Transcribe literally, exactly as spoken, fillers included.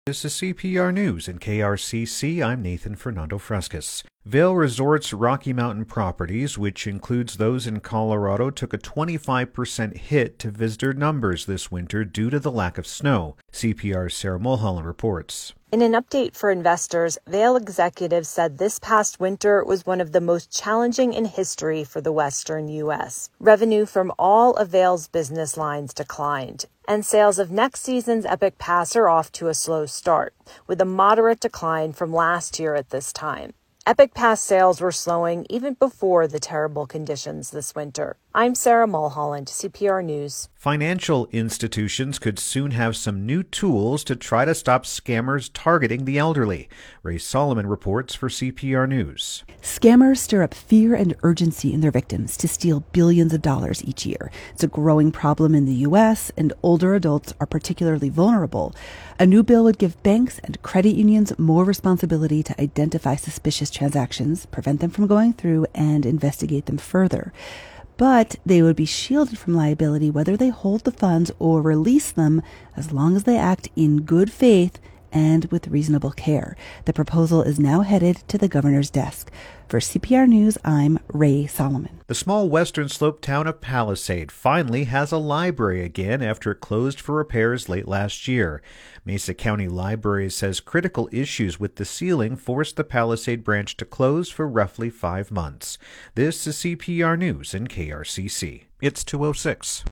This is C P R News and K R C C. I'm Nathan Fernando Frescas. Vail Resorts Rocky Mountain properties, which includes those in Colorado, took a twenty-five percent hit to visitor numbers this winter due to the lack of snow. C P R's Sarah Mulholland reports. In an update for investors, Vail executives said this past winter was one of the most challenging in history for the western U S. Revenue from all of Vail's business lines declined, and sales of next season's Epic Pass are off to a slow start, with a moderate decline from last year at this time. Epic Pass sales were slowing even before the terrible conditions this winter. I'm Sarah Mulholland, C P R News. Financial institutions could soon have some new tools to try to stop scammers targeting the elderly. Ray Solomon reports for C P R News. Scammers stir up fear and urgency in their victims to steal billions of dollars each year. It's a growing problem in the U S, and older adults are particularly vulnerable. A new bill would give banks and credit unions more responsibility to identify suspicious transactions, prevent them from going through, and investigate them further. But they would be shielded from liability whether they hold the funds or release them, as long as they act in good faith and with reasonable care. The proposal is now headed to the governor's desk. For C P R News, I'm Ray Solomon. The small western slope town of Palisade finally has a library again after it closed for repairs late last year. Mesa County Library says critical issues with the ceiling forced the Palisade branch to close for roughly five months. This is C P R News and K R C C. It's two oh six.